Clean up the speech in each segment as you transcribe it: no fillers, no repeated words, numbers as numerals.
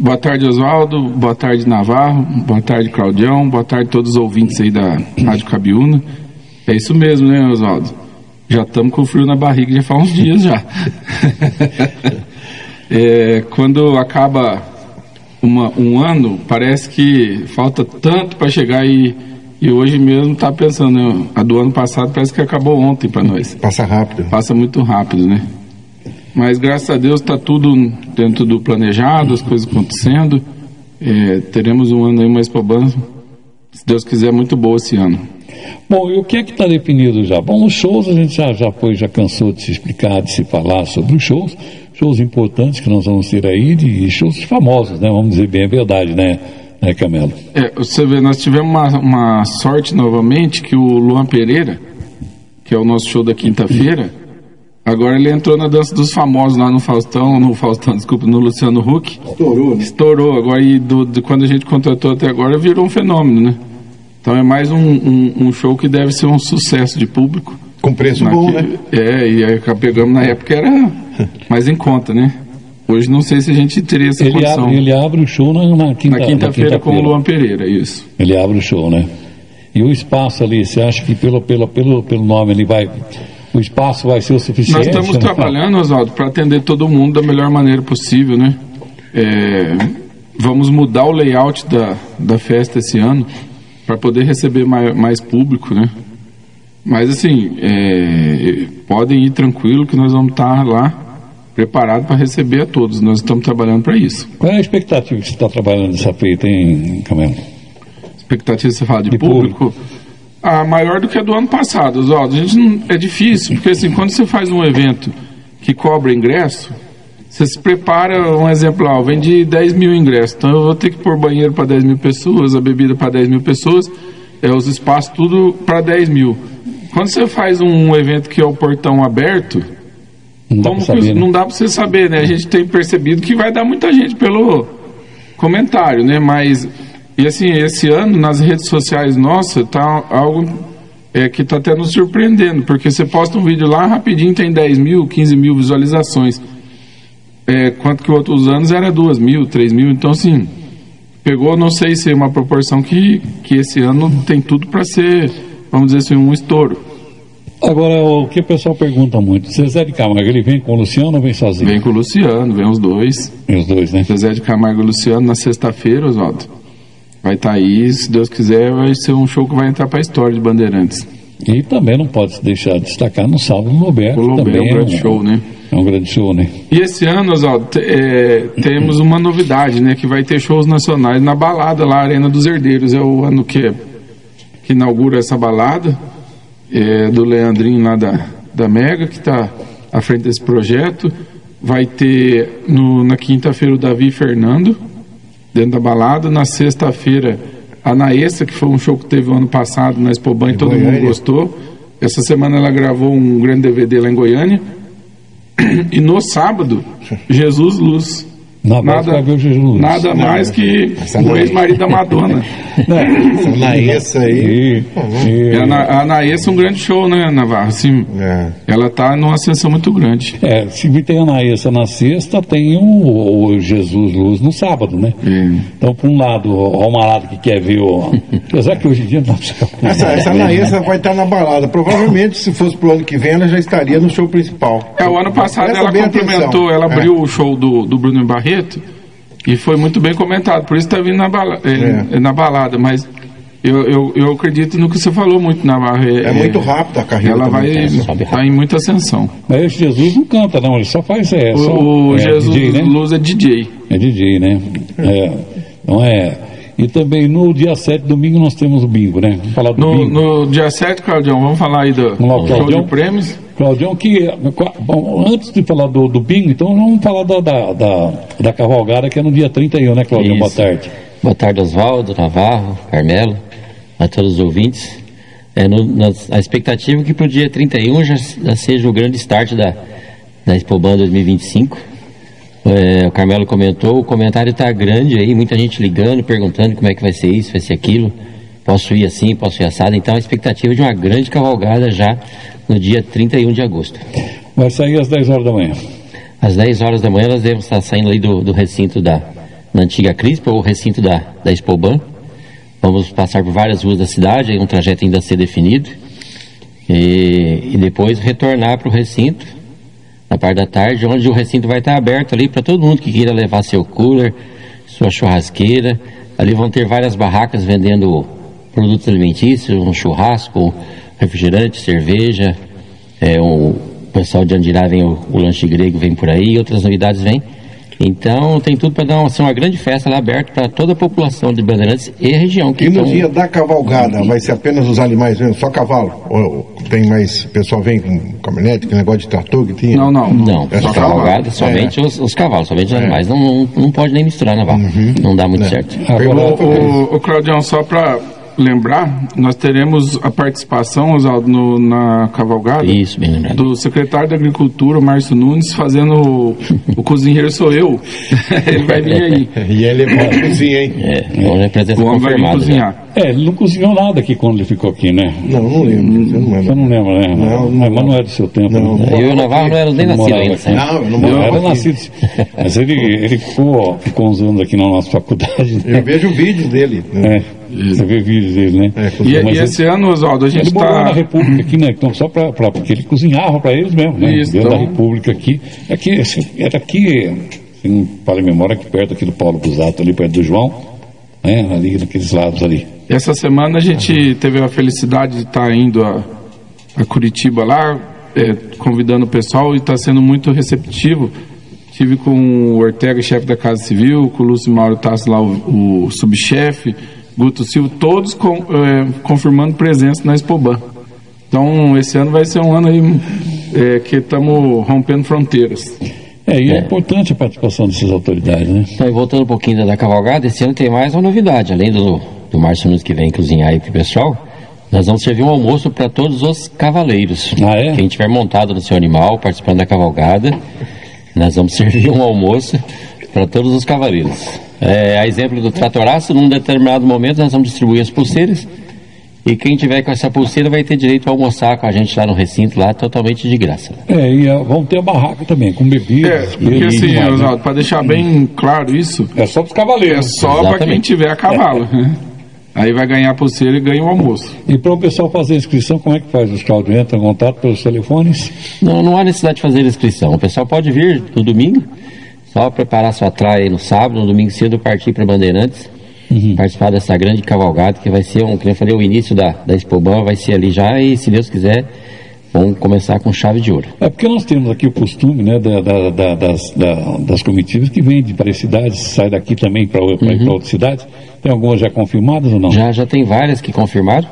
Boa tarde, Oswaldo. Boa tarde, Navarro. Boa tarde, Claudião. Boa tarde a todos os ouvintes aí da Rádio Cabiúna. É isso mesmo, né, Oswaldo? Já estamos com frio na barriga já faz uns dias já. Quando acaba um ano, parece que falta tanto para chegar e hoje mesmo tá pensando, né? A do ano passado parece que acabou ontem para nós. Passa rápido. Passa muito rápido, né? Mas graças a Deus está tudo dentro do planejado, as coisas acontecendo. Teremos um ano aí mais Expoban, se Deus quiser, muito boa esse ano. Bom, e o que é que está definido já? Bom, os shows a gente já cansou de se explicar, de se falar sobre os shows importantes que nós vamos ter aí, e shows famosos, né? Vamos dizer bem a verdade, né, Camelo? Você vê, nós tivemos uma sorte novamente que o Luan Pereira, que é o nosso show da quinta-feira, agora ele entrou na dança dos famosos lá no Luciano Huck. Estourou, né? Estourou, agora de quando a gente contratou até agora virou um fenômeno, né? Então é mais um show que deve ser um sucesso de público. Com preço bom, né? E aí pegamos na época era mais em conta, né? Hoje não sei se a gente teria essa condição. Ele abre o show na quinta-feira com o Luan Pereira, isso. Ele abre o show, né? E o espaço ali, você acha que pelo nome ele vai... O espaço vai ser o suficiente? Nós estamos trabalhando, Oswaldo, para atender todo mundo da melhor maneira possível, né? Vamos mudar o layout da festa esse ano para poder receber mais público, né? Mas assim, podem ir tranquilo que nós vamos estar lá preparados para receber a todos. Nós estamos trabalhando para isso. Qual é a expectativa que você está trabalhando nessa feita, hein, Camelo? Expectativa, você fala de público? Maior do que a do ano passado, Oswaldo. É difícil, porque assim, quando você faz um evento que cobra ingresso, você se prepara, um exemplo lá, eu vendi 10 mil ingressos, então eu vou ter que pôr banheiro para 10 mil pessoas, a bebida para 10 mil pessoas, os espaços tudo para 10 mil. Quando você faz um evento que é o portão aberto, não dá para você saber, né? A gente tem percebido que vai dar muita gente pelo comentário, né? Mas, e assim, esse ano nas redes sociais nossas tá algo que está até nos surpreendendo, porque você posta um vídeo lá, rapidinho tem 10 mil, 15 mil visualizações. Quanto que outros anos era 2 mil, 3 mil, então assim, pegou, não sei se é uma proporção que esse ano tem tudo para ser, vamos dizer assim, um estouro. Agora, o que o pessoal pergunta muito, Zezé de Camargo, ele vem com o Luciano ou vem sozinho? Vem com o Luciano, vem os dois. Vem os dois, né? Zezé de Camargo e Luciano na sexta-feira, Oswaldo. Vai estar aí, se Deus quiser, vai ser um show que vai entrar para a história de Bandeirantes. E também não pode se deixar de destacar no sábado no Loberto. O Loberto é um grande show, né? É um grande show, né? E esse ano, Oswaldo, temos uma novidade, né? Que vai ter shows nacionais na balada lá, Arena dos Herdeiros. É o ano que inaugura essa balada, do Leandrinho lá da Mega, que está à frente desse projeto. Vai ter na quinta-feira o Davi e Fernando, dentro da balada. Na sexta-feira, a Naessa, que foi um show que teve o ano passado na Expoban e todo mundo gostou. Essa semana ela gravou um grande DVD lá em Goiânia. E no sábado, Jesus Luz. Nada mais que o ex-marido da Madonna. Essa Naessa aí. A Naessa é um grande show, né, Navarro? Assim, ela está numa ascensão muito grande. Se tem a Naessa na sexta, tem o Jesus Luz no sábado, né? Então, por um lado, o malado que quer ver apesar que hoje em dia não dá pra ficar. Essa Naessa vai estar na balada. Provavelmente, se fosse pro ano que vem, ela já estaria no show principal. O ano passado ela complementou, ela abriu o show do Bruno Barreto. E foi muito bem comentado, por isso está vindo na balada, mas eu acredito no que você falou muito, Navarro. Muito rápido a carreira. Ela vai estar em muita ascensão. Mas esse Jesus não canta, não, ele só faz o Jesus DJ, né? Luz é DJ. É DJ, né? Não é. E também no dia 7, domingo, nós temos o bingo, né? Vamos falar do bingo. No dia 7, Claudião, vamos falar aí do show de prêmios. Claudião, bom, antes de falar do bingo, então vamos falar da cavalgada, que é no dia 31, né, Claudião? Boa tarde. Boa tarde, Oswaldo, Navarro, Carmelo, a todos os ouvintes. A expectativa é que para o dia 31 já seja o grande start da Expoban 2025. O Carmelo comentou, o comentário está grande aí, muita gente ligando, perguntando como é que vai ser isso, vai ser aquilo, posso ir assim, posso ir assado. Então a expectativa é de uma grande cavalgada já no dia 31 de agosto. Vai sair às 10 horas da manhã. Às 10 horas da manhã nós devemos estar saindo ali do recinto da na antiga Crispa, o recinto da Expoban. Vamos passar por várias ruas da cidade, um trajeto ainda a ser definido. E depois retornar para o recinto, na parte da tarde, onde o recinto vai estar aberto ali para todo mundo que queira levar seu cooler, sua churrasqueira. Ali vão ter várias barracas vendendo produtos alimentícios, um churrasco, refrigerante, cerveja. O pessoal de Andirá vem, o lanche grego vem por aí, outras novidades vêm. Então tem tudo para dar uma grande festa lá aberta para toda a população de Bandeirantes e região. E no dia da cavalgada, vai ser apenas os animais mesmo, só cavalo? Ou tem mais, o pessoal vem com caminhonete, que negócio de trator que tinha? Não, só cavalgada, somente os cavalos, somente os animais. Não pode nem misturar na vaca, não dá muito certo. O Claudião, só para lembrar, nós teremos a participação, Oswaldo, na cavalgada. Isso, bem lembrado. Do secretário da Agricultura, Márcio Nunes, fazendo o cozinheiro sou eu. Ele vai vir aí. E ele é bom de cozinha, hein? Então é presença confirmada. Cozinhar. Ele não cozinhou nada aqui quando ele ficou aqui, né? Não lembro. Você não lembra, né? Não, mas não é do seu tempo. Não, né? Eu e o Navarro não eram nem nascidos ainda. Não, eu não Não, morava era aqui. nascido. Mas ele ficou uns anos aqui na nossa faculdade. Né? Eu vejo vídeos dele. Né? Você vê vídeos dele, né? E esse ano, Oswaldo, a gente ele morou na está... República aqui, né? Então, só porque ele cozinhava para eles mesmo, né? Isso, Dentro então... da República aqui. Aqui, assim, era aqui, se não falha a memória, aqui perto aqui do Paulo Busato, ali perto do João, né? Ali naqueles lados ali. Essa semana a gente teve a felicidade de estar indo a Curitiba lá, convidando o pessoal, e está sendo muito receptivo. Tive com o Ortega, chefe da Casa Civil, com o Lúcio Mauro Tassi lá, o subchefe, Guto Silva, todos confirmando presença na Expoban. Então, esse ano vai ser um ano aí que estamos rompendo fronteiras. E é importante a participação dessas autoridades, né? Então, voltando um pouquinho da cavalgada, esse ano tem mais uma novidade. Além do Márcio Nunes que vem cozinhar aí pro pessoal, nós vamos servir um almoço para todos os cavaleiros. Ah, é? Quem tiver montado no seu animal, participando da cavalgada, nós vamos servir um almoço para todos os cavaleiros. A exemplo do tratoraço, num determinado momento nós vamos distribuir as pulseiras, e quem tiver com essa pulseira vai ter direito a almoçar com a gente lá no recinto, lá totalmente de graça. E vão ter a barraca também, com bebidas. Porque assim, Oswaldo, para deixar bem claro isso, é só para os cavaleiros. É só para quem tiver a cavalo. Aí vai ganhar a pulseira e ganha o almoço. E para o pessoal fazer a inscrição, como é que faz? Os Claudio entram em contato pelos telefones? Não há necessidade de fazer a inscrição. O pessoal pode vir no domingo, só preparar sua traia aí no sábado, no domingo cedo partir para Bandeirantes, participar dessa grande cavalgada, que vai ser, como eu falei, o início da Expoban, vai ser ali já, e se Deus quiser, vamos começar com chave de ouro. Porque nós temos aqui o costume, né, das comitivas que vêm de várias cidades, sai daqui também para ir para outras cidades. Tem algumas já confirmadas ou não? Já tem várias que confirmaram.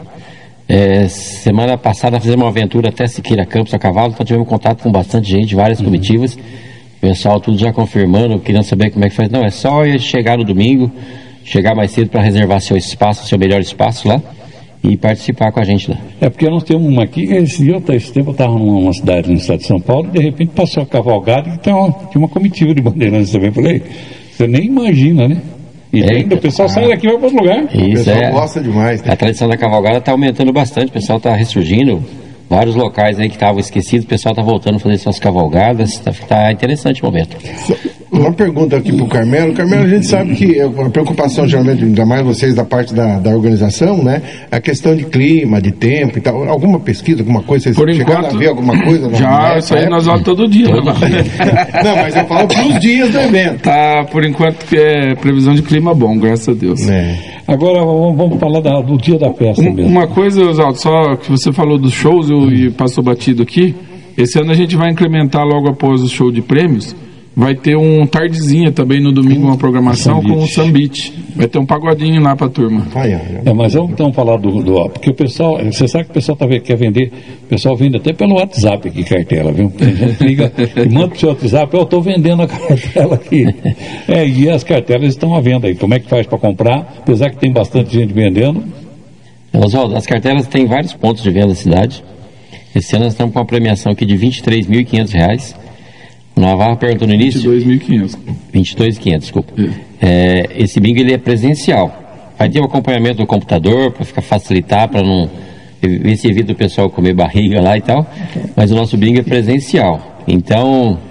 Semana passada fizemos uma aventura até Siqueira Campos a cavalo, então tivemos contato com bastante gente, várias comitivas. O pessoal tudo já confirmando, querendo saber como é que faz. Não, é só chegar no domingo, chegar mais cedo para reservar seu espaço, seu melhor espaço lá, e participar com a gente lá. Porque nós temos uma aqui, esse tempo eu estava numa cidade no estado de São Paulo, e de repente passou a cavalgada, então tinha uma comitiva de Bandeirantes também. Falei, você nem imagina, né? E ainda o pessoal sai daqui e vai para outro lugar. Isso, o pessoal gosta demais. Né? A tradição da cavalgada está aumentando bastante, o pessoal está ressurgindo. Vários locais aí que estavam esquecidos, o pessoal está voltando a fazer suas cavalgadas. Está interessante o momento. Uma pergunta aqui para o Carmelo. Carmelo, a gente sabe que a preocupação, geralmente, ainda mais vocês da parte da organização, né? A questão de clima, de tempo e tal. Alguma pesquisa, alguma coisa? Vocês chegaram a ver alguma coisa? Já, isso aí nós vamos todo dia. Não, mas eu falo para os dias do evento. Tá, por enquanto, que é previsão de clima bom, graças a Deus. Agora vamos falar do dia da festa mesmo. Uma coisa, Oswaldo, só que você falou dos shows e passou batido aqui. Esse ano a gente vai incrementar logo após o show de prêmios. Vai ter um tardezinha também no domingo, uma programação com o Sambite. Vai ter um pagodinho lá pra turma. Mas vamos então falar porque o pessoal, você sabe que o pessoal quer vender, o pessoal vende até pelo WhatsApp aqui cartela, viu? Tem gente que liga e manda pro seu WhatsApp, eu estou vendendo a cartela aqui. E as cartelas estão à venda aí. Como é que faz para comprar? Apesar que tem bastante gente vendendo. Oswaldo, as cartelas têm vários pontos de venda na cidade. Esse ano nós estamos com uma premiação aqui de R$ 23.500. O Navarro perguntou no início... 22.500. 22.500, desculpa. Esse bingo ele é presencial. Vai ter o acompanhamento do computador para facilitar, para não ver se evita o pessoal comer barriga lá e tal. Mas o nosso bingo é presencial. Então,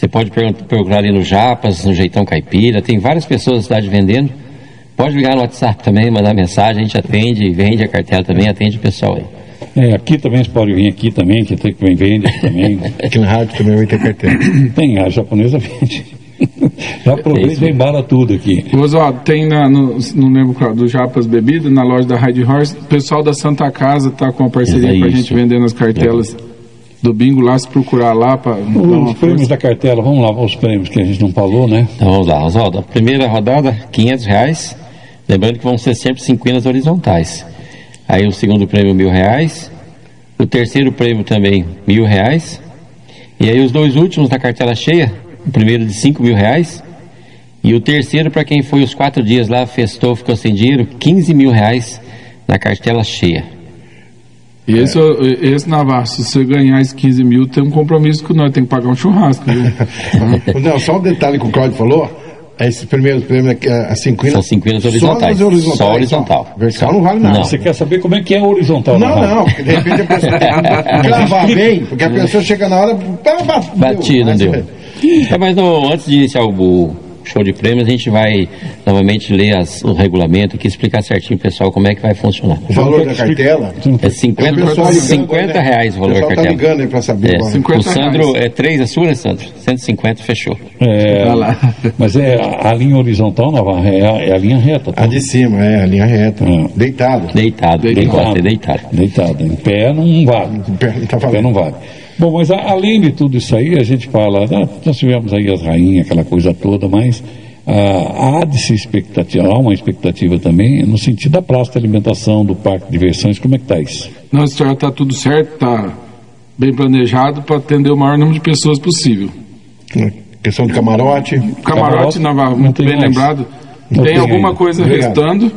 Você pode procurar ali no Japas, no Jeitão Caipira, tem várias pessoas na cidade vendendo. Pode ligar no WhatsApp também, mandar mensagem, a gente atende, vende a cartela também, atende o pessoal aí. Aqui também, você pode vir aqui também, que tem que vende também. Aqui no rádio também vai ter cartela. Tem, a japonesa vende. Já aproveita e embala tudo aqui. Oswaldo, tem não lembro qual, do Japas Bebida, na loja da Ride Horse, o pessoal da Santa Casa tá com uma parceria pra gente vendendo as cartelas do bingo lá, se procurar lá para os prêmios da cartela, vamos lá, os prêmios que a gente não falou, né? Então vamos lá, Oswaldo, a primeira rodada, R$500, lembrando que vão ser sempre 50 horizontais. Aí o segundo prêmio, R$1.000, o terceiro prêmio também, R$1.000, e aí os dois últimos da cartela cheia, o primeiro de R$5.000, e o terceiro, para quem foi os 4 dias lá, festou, ficou sem dinheiro, R$15.000 na cartela cheia. E esse Navarro, se você ganhar esses 15 mil, tem um compromisso com nós, tem que pagar um churrasco. Não, só um detalhe que o Cláudio falou, esse primeiro prêmio aqui, a 50... São 50 horizontais. Só horizontal. Vertical não vale nada. Não. Você quer saber como é que é horizontal? Não, porque de repente a pessoa tem que gravar bem, porque a pessoa chega na hora... Batido, não deu. Mas antes de iniciar o show de prêmios, a gente vai novamente ler o regulamento aqui, explicar certinho pro pessoal como é que vai funcionar. O valor da cartela? É R$50 o valor da cartela. Tá ligando aí pra saber. O Sandro, é 3 a sua, né, Sandro? 150, fechou. Mas a linha horizontal, Navarro, é a linha reta. Tá? A de cima, a linha reta. Deitado. Deitado. Em pé não vale. Em pé não vale. Bom, mas além de tudo isso aí, a gente fala, nós tivemos aí as rainhas, aquela coisa toda, mas há uma expectativa também no sentido da praça de alimentação, do parque de diversões. Como é que está isso? Não, senhora, está tudo certo, está bem planejado para atender o maior número de pessoas possível. Questão de camarote. Camarote, Navarro, muito bem lembrado. Tem alguma coisa restando.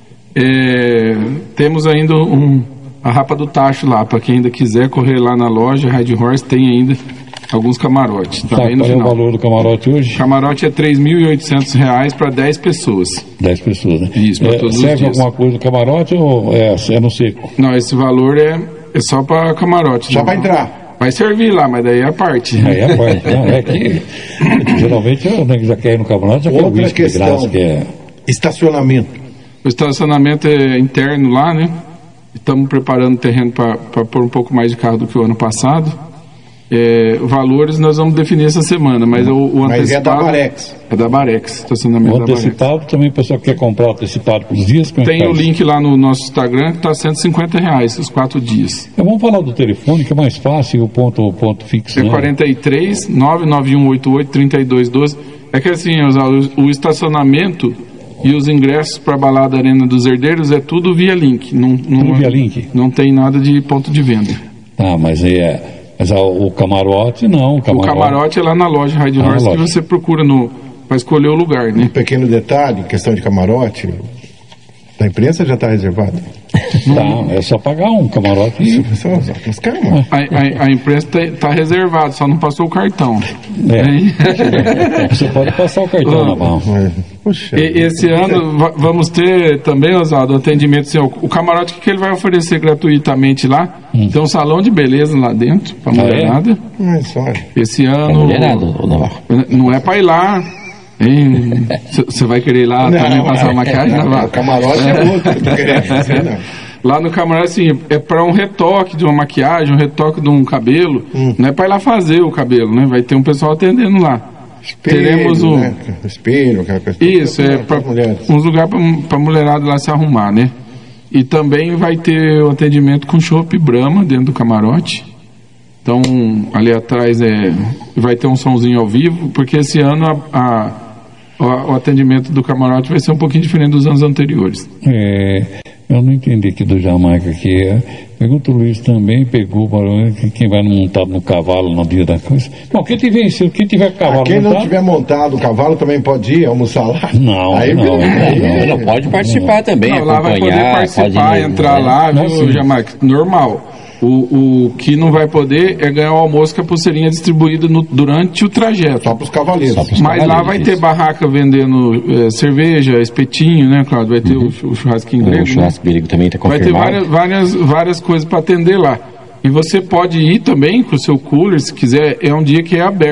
Temos ainda a Rapa do Tacho lá, para quem ainda quiser correr lá na loja Ride Horse, tem ainda alguns camarotes. Tá bem no final. Qual é o valor do camarote hoje? O camarote é R$3.800 para 10 pessoas. 10 pessoas, né? Isso, para todos os dias. Serve alguma coisa do camarote ou é no seco? Não, esse valor é só para camarote. Só para entrar. Vai servir lá, mas daí é a parte. Aí é a parte. Não, é que geralmente já quer ir no camarote, já quer o whisky de graça. Estacionamento. O estacionamento é interno lá, né? Estamos preparando o terreno para pôr um pouco mais de carro do que o ano passado. Valores nós vamos definir essa semana, mas o antecipado... Mas é da Barex. É da Barex, estacionamento da Barex. O antecipado também, o pessoal que quer comprar o antecipado por dias... Tem o link lá no nosso Instagram, que está R$150 os 4 dias. Vamos falar do telefone, que é mais fácil, o ponto fixo, né? 43 99188 3212. É que assim, o estacionamento... E os ingressos para a balada Arena dos Herdeiros é tudo via link. Tudo via link? Não tem nada de ponto de venda. Mas o camarote não. O camarote é lá na loja Ride Horse, que você procura para escolher o lugar, né? Um pequeno detalhe, questão de camarote, da imprensa já está reservado. Não, é só pagar um camarote. Mas calma. A imprensa está reservada, só não passou o cartão. Você pode passar o cartão na mão. Esse ano vamos ter também, Oswaldo, atendimento. Assim, o camarote que ele vai oferecer gratuitamente lá, tem um salão de beleza lá dentro, para mulherada. Esse ano. Não é para ir lá. Você vai querer ir lá também passar maquiagem? O camarote é outro. Lá no camarote, assim, é para um retoque de uma maquiagem, um retoque de um cabelo. Não é para ir lá fazer o cabelo, né? Vai ter um pessoal atendendo lá. Espelho, teremos um espelho, aquela coisa. Isso, para uns lugares para mulherada lá se arrumar, né? E também vai ter o atendimento com chopp Brahma dentro do camarote. Então, ali atrás vai ter um sonzinho ao vivo, porque esse ano o atendimento do camarote vai ser um pouquinho diferente dos anos anteriores. Eu não entendi aqui do Jamaica, pergunta o Luiz também, pegou quem vai montado no cavalo no dia da coisa. Bom, quem tiver cavalo quem montado... não tiver montado o cavalo também pode ir almoçar lá? Não, pode participar também, acompanhar. Lá vai poder participar, entrar lá, viu, Jamaica? Normal. O que não vai poder é ganhar o almoço, que a pulseirinha é distribuída durante o trajeto. Só para os cavaleiros. Mas lá vai ter barraca vendendo cerveja, espetinho, né, Cláudio? Vai ter o churrasquinho grego. O churrasco grego também está confirmado. Vai ter várias coisas para atender lá. E você pode ir também com o seu cooler, se quiser. É um dia que é aberto.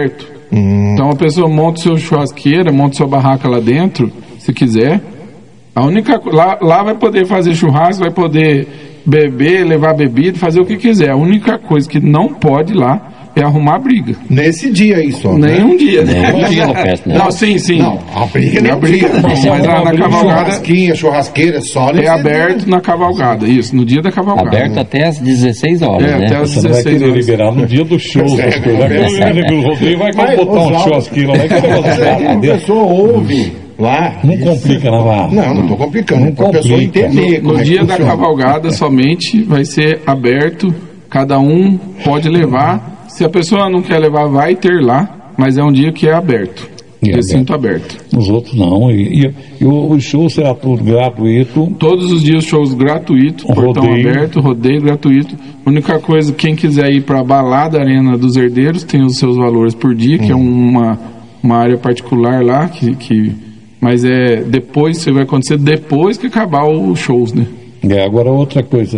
Então a pessoa monta sua churrasqueira, monta sua barraca lá dentro, se quiser. Lá vai poder fazer churrasco, vai poder beber, levar bebida, fazer o que quiser. A única coisa que não pode lá é arrumar briga. Nesse dia aí só. Nenhum dia, né? Nenhum dia na festa, né? Não, sim. Não, a briga nem briga. Mas lá na cavalgada churrasqueira só nesse é aberto dia. Na cavalgada, isso, no dia da cavalgada. Aberto até às 16 horas, né? Até às Você não vai 16 querer horas. liberar no dia do show. O Rodrigo vai botar um churrasquinho lá. A pessoa ouve lá. Não complica, Navarro. Não estou complicando. Para a pessoa entender. No dia da cavalgada somente vai ser aberto, cada um pode levar. Se a pessoa não quer levar, vai ter lá, mas é um dia que é aberto. Recinto aberto. Os outros não. E o show será tudo gratuito. Todos os dias shows gratuitos, portão aberto, rodeio gratuito. Única coisa, quem quiser ir para a balada Arena dos Herdeiros tem os seus valores por dia, que é uma área particular lá, mas depois, isso vai acontecer depois que acabar os shows, né? Agora outra coisa,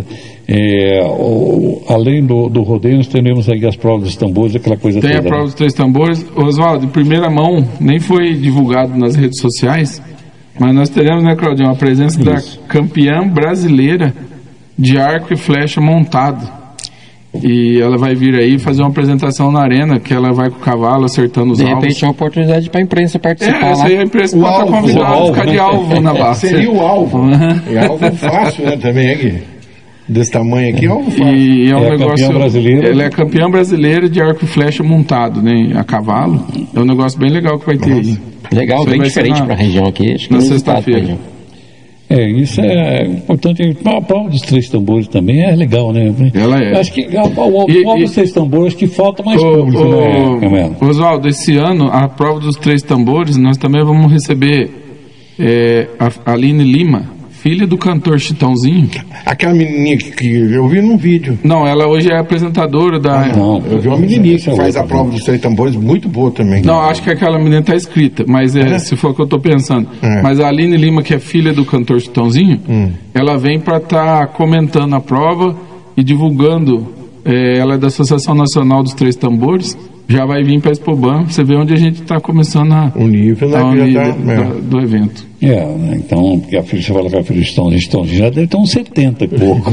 além do rodeio, nós teremos aí as provas dos tambores, aquela coisa toda. Tem a prova dos 3 tambores. Oswaldo, em primeira mão, nem foi divulgado nas redes sociais, mas nós teremos, né, Claudinho, a presença da campeã brasileira de arco e flecha montado. E ela vai vir aí fazer uma apresentação na arena, que ela vai com o cavalo acertando os alvos. De repente é uma oportunidade para a imprensa participar. Essa aí a imprensa pode estar convidada a ficar de alvo na barra. Seria o alvo. É alvo fácil, né, também, aqui. Desse tamanho aqui, alvo fácil. E é um negócio. Brasileira. Ela é campeã brasileira de arco e flecha montado, né, a cavalo. É um negócio bem legal que vai ter aí. Legal, bem diferente para a região aqui. Acho que na sexta-feira. Isso é importante. A prova dos 3 tambores também é legal, né? Ela é. Acho que a prova dos 3 tambores que falta mais público, né, Camelo? Oswaldo, esse ano, a prova dos 3 tambores, nós também vamos receber a Aline Lima, filha do cantor Chitãozinho. Aquela menininha que eu vi num vídeo. Não, ela hoje é apresentadora da... Não, eu vi uma menininha que faz a prova dos 3 tambores, muito boa também. Não, acho que aquela menina está escrita, mas se for o que eu estou pensando. Mas a Aline Lima, que é filha do cantor Chitãozinho, ela vem para estar comentando a prova e divulgando. Ela é da Associação Nacional dos 3 Tambores. Já vai vir para a Expoban, você vê onde a gente está começando o nível do evento. Então, porque você fala que a filha de Chitãozinho já deve ter uns 70 e pouco.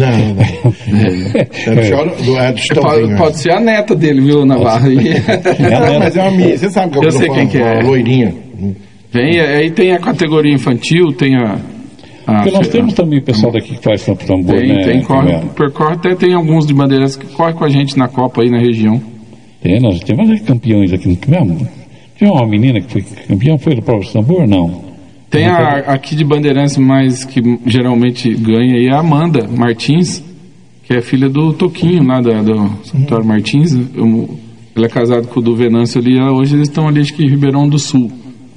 Pode ser a neta dele, viu, Navarro? Mas é uma menina, você sabe que eu sei quem que é. A loirinha. Aí tem a categoria infantil, tem porque nós temos também pessoal daqui que faz tambor, percorre, até tem alguns de bandeiras que correm com a gente na Copa aí na região. Nós temos campeões aqui. Tinha uma menina que foi campeã, foi do prova de tambor? Não. Tem aqui de Bandeirantes, mas que geralmente ganha aí, a Amanda Martins, que é filha do Toquinho, lá do Escritório Martins. Ela é casada com o do Venâncio ali, hoje eles estão ali, acho que em Ribeirão do Sul.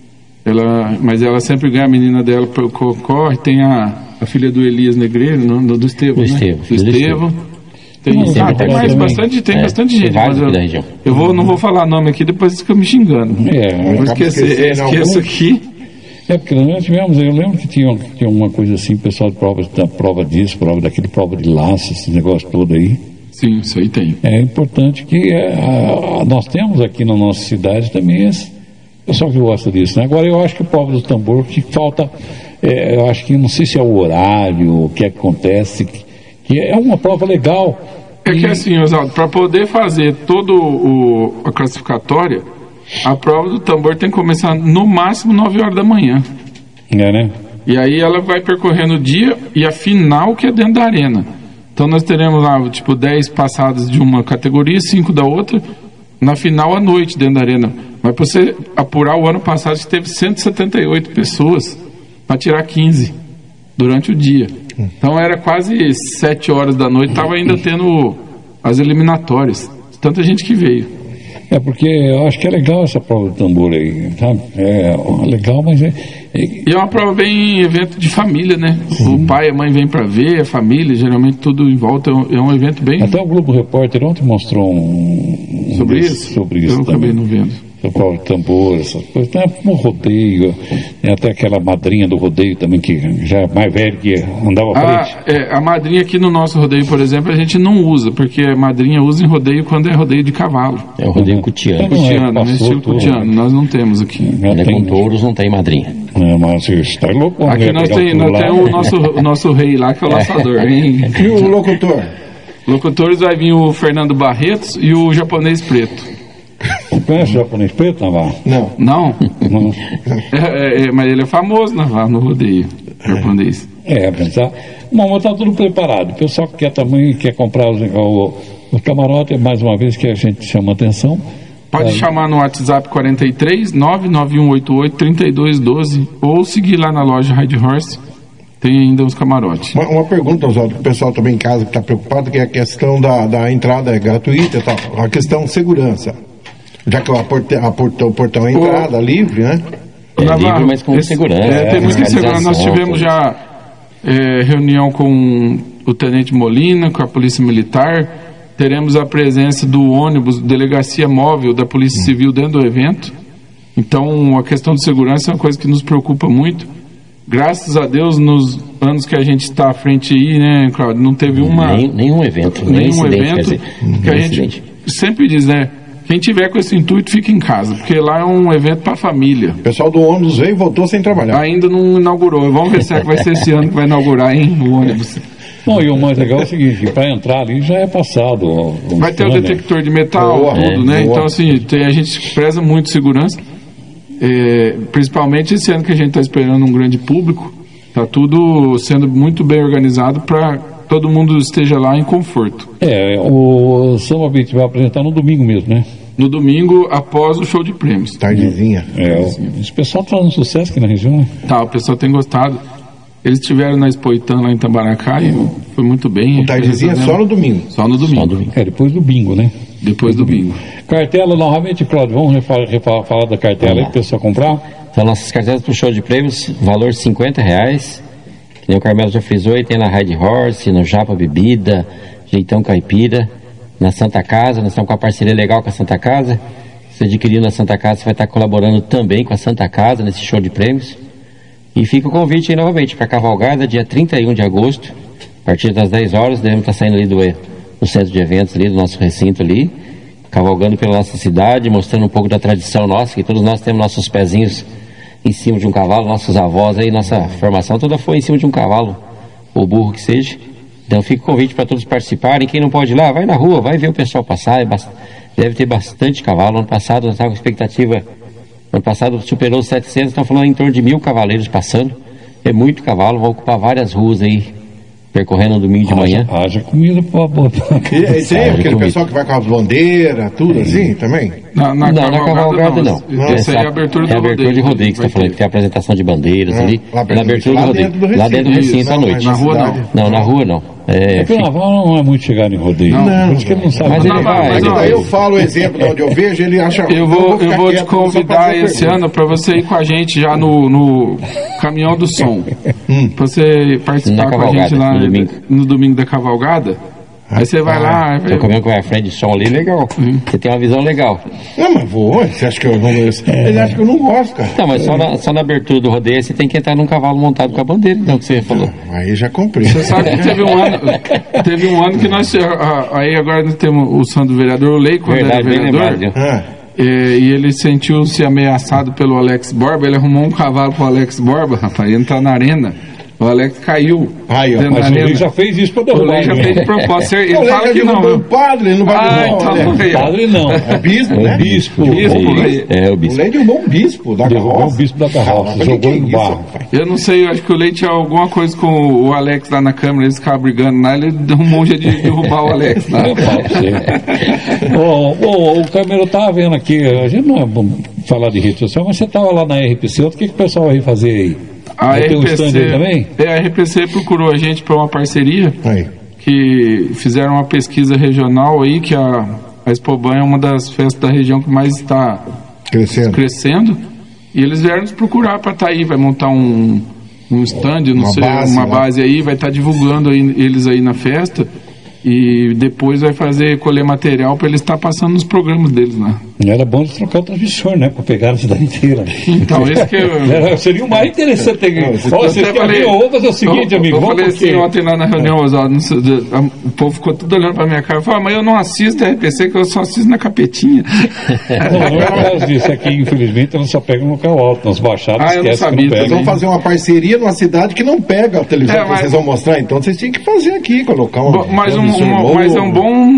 Mas ela sempre ganha, a menina dela corre. Tem a filha do Elias Negreiro, do Estevão, né? Do Estevão. Tem bastante gente, mas não vou falar nome aqui, depois fica me xingando. Vou esquecer. Esqueço aqui. Porque nós tivemos, eu lembro que tinha uma coisa assim, pessoal de prova disso, prova daquele, prova de laço, esse negócio todo aí. Sim, isso aí tem. É importante que nós temos aqui na nossa cidade também esse pessoal que gosta disso, né? Agora eu acho que o prova do tambor, que falta, eu acho que, não sei se é o horário, o que acontece, que é uma prova legal. Que assim, Oswaldo, para poder fazer toda a classificatória, a prova do tambor tem que começar no máximo 9 horas da manhã. Né? E aí ela vai percorrendo o dia e a final que é dentro da arena. Então nós teremos lá, 10 passadas de uma categoria, 5 da outra, na final à noite dentro da arena. Mas para você apurar, o ano passado teve 178 pessoas para tirar 15 durante o dia. Então era quase 7 horas da noite, estava ainda tendo as eliminatórias. Tanta gente que veio. Porque eu acho que é legal essa prova do tambor aí, sabe? É legal, mas E é uma prova bem evento de família, né? Sim. O pai e a mãe vêm para ver, a família, geralmente tudo em volta. É um evento bem... Até o Globo Repórter ontem mostrou sobre isso eu acabei não vendo. tambor, essas coisas. Tem um rodeio, tem até aquela madrinha do rodeio também, que já é mais velho, que andava à frente. A madrinha aqui no nosso rodeio, por exemplo, a gente não usa, porque a madrinha usa em rodeio quando é rodeio de cavalo. É o rodeio cutiano. Cutiano, né? Estilo cutiano, nós não temos aqui. Com touros não tem madrinha. Mas você está louco. Aqui nós temos o nosso rei lá, que é o laçador. Hein? E o locutor? Locutores vai vir o Fernando Barretos e o japonês preto. Conhece o japonês preto, Navarro? Não. Não? Mas ele é famoso, Navarro, no rodeio japonês. Pensar. Bom, mas está tudo preparado. O pessoal que quer comprar o camarote, mais uma vez que a gente chama atenção. Pode chamar no WhatsApp 43 99188 3212 ou seguir lá na loja Ride Horse. Tem ainda os camarotes. Uma pergunta, Oswaldo, que o pessoal também em casa que está preocupado, que é a questão da entrada gratuita e tal, a questão de segurança. Já que o portão é entrada livre, né? Livre, mas com segurança. Tem muita segurança. Nós tivemos já reunião com o Tenente Molina, com a Polícia Militar. Teremos a presença do ônibus, delegacia móvel da Polícia Civil dentro do evento. Então, a questão de segurança é uma coisa que nos preocupa muito. Graças a Deus, nos anos que a gente está à frente aí, né, Cláudio, não teve nenhum evento, que a gente sempre diz, né, quem tiver com esse intuito fica em casa, porque lá é um evento para a família. O pessoal do ônibus veio e voltou sem trabalhar. Ainda não inaugurou. Vamos ver se vai ser esse ano que vai inaugurar, hein, o ônibus. Não, e o mais legal é o seguinte, para entrar ali já é passado. Vai ter o detector de metal, tudo, né? Então, assim, a gente preza muito segurança. Principalmente esse ano que a gente está esperando um grande público, está tudo sendo muito bem organizado para todo mundo esteja lá em conforto. O Samba Beat vai apresentar no domingo mesmo, né? No domingo, após o show de prêmios. Tardezinha. Esse pessoal está fazendo sucesso aqui na região, né? Tá, o pessoal tem gostado. Eles estiveram na Expoitã lá em Tabaracá e foi muito bem. O tardezinha só no domingo? Só no domingo. Depois do bingo, né? Depois do bingo. Cartela, novamente, Cláudio, vamos falar da cartela aí para o pessoal comprar? Então, nossas cartelas para o show de prêmios, valor R$50. Que nem o Carmelo já frisou, e tem na Ride Horse, no Japa Bebida, Jeitão Caipira, na Santa Casa. Nós estamos com uma parceria legal com a Santa Casa. Se adquirir na Santa Casa, você vai estar colaborando também com a Santa Casa nesse show de prêmios. E fica o convite aí novamente para a cavalgada, dia 31 de agosto, a partir das 10 horas, devemos estar saindo ali do centro de eventos ali, do nosso recinto ali, cavalgando pela nossa cidade, mostrando um pouco da tradição nossa, que todos nós temos nossos pezinhos em cima de um cavalo, nossos avós aí, nossa formação toda foi em cima de um cavalo, ou burro que seja. Então fica o convite para todos participarem. Quem não pode ir lá, vai na rua, vai ver o pessoal passar, deve ter bastante cavalo. Ano passado nós estávamos com expectativa. Ano passado superou os 700, estão falando em torno de 1.000 cavaleiros passando. É muito cavalo, vão ocupar várias ruas aí, percorrendo no domingo de manhã. Haja comida para botar. E tem aquele pessoal que vai com as bandeiras, tudo assim também? Na cavalgada não. Essa aí é a abertura do rodeio. É a abertura de rodeio que você está falando, que tem a apresentação de bandeiras ali. Na abertura do rodeio. Lá dentro do recinto à noite. Na rua não. Não, na rua não. Porque o Navarro não é muito chegado em rodeio. Não. Por isso que ele não sabe. Mas ele vai. Mas daí eu falo o exemplo de onde eu vejo, ele acha... Eu vou te convidar esse ano para você ir com a gente já no Caminhão do Som. Para você participar com a gente lá no domingo da cavalgada. Aí você vai lá... Tô comendo com a frente de som ali, legal. Você tem uma visão legal. Não, mas vou. Você acha que eu não... Ele acha que eu não gosto, cara. Não, mas só na abertura do rodeio você tem que entrar num cavalo montado com a bandeira, então, que você falou. Aí já comprei. Você sabe que teve um ano que nós... Aí agora nós temos o Sandro Vereador, o Lei, quando era vereador... E ele sentiu-se ameaçado pelo Alex Borba. Ele arrumou um cavalo pro Alex Borba, rapaz, ele tá na arena. O Alex caiu. Mas o Lei já fez isso para derrubar. O Lei já fez de propósito. Ele fala que não. O padre, ele não vai derrubar. Padre não. É bispo, né? Bispo. É o bispo. O Lei derrubou um bispo da carroça. Derrubou o bispo da carroça. Jogou ele no barro. Eu não sei, eu acho que o Lei tinha alguma coisa com o Alex lá na câmera. Eles ficavam brigando lá. Ele arrumou um jeito de derrubar o Alex lá. O Camilo tava vendo aqui. A gente não é bom falar de rede social, mas você tava lá na RPC. O que o pessoal vai fazer aí? A RPC procurou a gente para uma parceria que fizeram uma pesquisa regional aí, que a Expoban é uma das festas da região que mais está crescendo, e eles vieram nos procurar para estar aí, vai montar um stand, uma base aí, vai estar divulgando eles aí na festa, e depois vai colher material para eles estar passando nos programas deles lá. Era bom de trocar o transmissor, né? Para pegar a cidade inteira. Então, isso que seria o mais interessante. Vocês querem ou fazer o seguinte, amigo. Eu falei assim ontem lá na reunião, Oswaldo, o povo ficou tudo olhando pra minha cara e falou, mas eu não assisto RPC, que eu só assisto na capetinha. Não é por causa disso. Aqui, infelizmente, ela só pega no local alto. Nas baixadas, esquece que não pega. Vocês vão fazer uma parceria numa cidade que não pega a televisão que vocês vão mostrar, então vocês tinham que fazer aqui, colocar mas é um bom...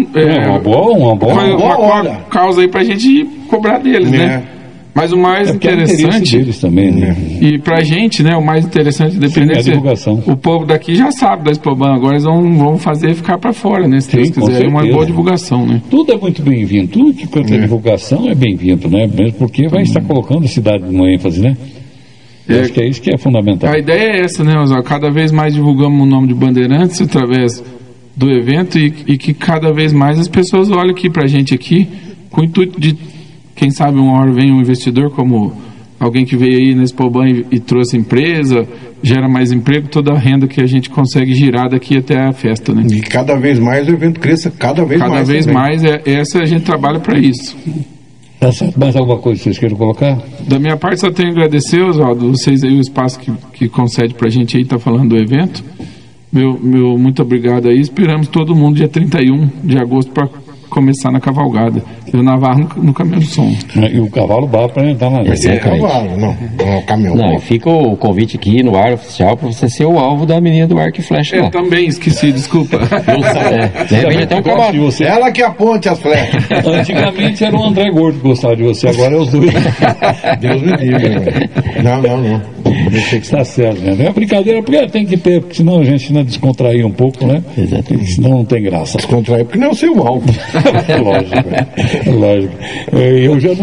uma causa aí pra gente cobrar deles, né? Mas o mais interessante deles também, né? E pra gente, né, o mais interessante, independente, sim, a divulgação. O povo daqui já sabe da Expoban, agora eles vão fazer ficar pra fora, né? Se Deus quiser, uma boa divulgação, né? Tudo é muito bem-vindo, tudo que quanto a divulgação é bem-vindo, né? Mesmo porque vai estar colocando a cidade numa ênfase, né? Acho que é isso que é fundamental. A ideia é essa, né, Oswaldo? Cada vez mais divulgamos o nome de Bandeirantes através do evento e que cada vez mais as pessoas olham aqui pra gente aqui com o intuito de, quem sabe uma hora vem um investidor como alguém que veio aí na Expoban e trouxe empresa, gera mais emprego, toda a renda que a gente consegue girar daqui até a festa, né? E cada vez mais o evento cresça, cada vez mais. Essa a gente trabalha para isso. Tá certo. Mais alguma coisa que vocês queiram colocar? Da minha parte só tenho a agradecer, Oswaldo, vocês aí, o espaço que concede pra gente aí, tá falando do evento. Meu muito obrigado aí, esperamos todo mundo dia 31 de agosto para começar na cavalgada. Eu Navarro no caminhão do som. E o cavalo bala para entrar na gente. É cavalo, não é o caminhão. Não, fica o convite aqui no ar oficial para você ser o alvo da menina do arco e flecha. Eu também esqueci, desculpa. De repente até um cavalo. Ela que aponte as flechas. Antigamente era o André Gordo que gostava de você, agora é os dois. Deus me livre, velho. Não. Está certo, né? É brincadeira, porque tem que ter, porque senão a gente não descontrair um pouco, né? Exatamente. Senão não tem graça. Descontrair porque não é o seu alvo. Lógico. Eu já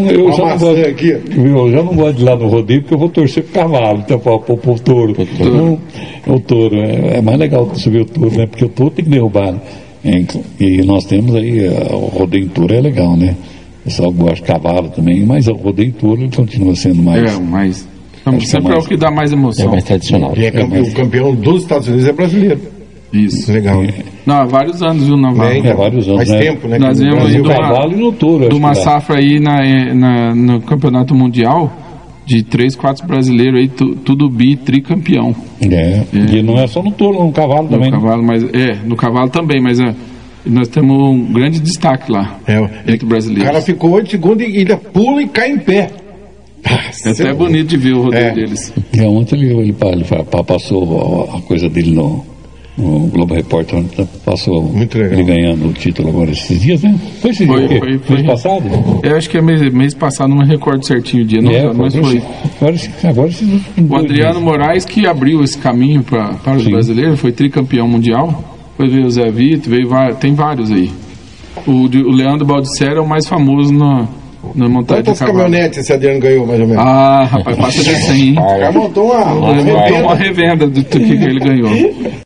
não gosto de ir lá no rodeio porque eu vou torcer pro cavalo, então pro touro. O touro é mais legal que subir o touro, né? Porque o touro tem que derrubar, né? E nós temos aí o rodeio em touro é legal, né? O pessoal gosta de cavalo também, mas o rodeio em touro ele continua sendo mais. Sempre é o que dá mais emoção. É mais tradicional. E o campeão dos Estados Unidos é brasileiro. Isso. Legal. Não, há vários anos, viu, Navarro? Vários anos. Faz tempo, né? Nós vimos no cavalo e no touro. De uma safra aí no Campeonato Mundial, de 3, 4 brasileiros aí, tudo tricampeão. E não é só no touro, no cavalo também. No cavalo também, mas nós temos um grande destaque lá, entre brasileiros. O cara ficou 8 segundos e ainda pula e cai em pé. É até bonito de ver o rodeio deles. Ontem ele passou a coisa dele no Globo Repórter, passou muito legal. Ele ganhando o título agora esses dias, né? Foi esse dia? Foi passado? Eu acho que é mês passado, não me recordo certinho o dia, mas foi. Agora o Adriano Moraes que abriu esse caminho para os brasileiros, foi tricampeão mundial. Foi ver o Zé Vitor, tem vários aí. O Leandro Baldisseri é o mais famoso na montagem de cavalo. Quantas caminhonetes esse Adriano ganhou, mais ou menos? Rapaz, passa de 100, hein? O cara montou uma revenda do que ele ganhou.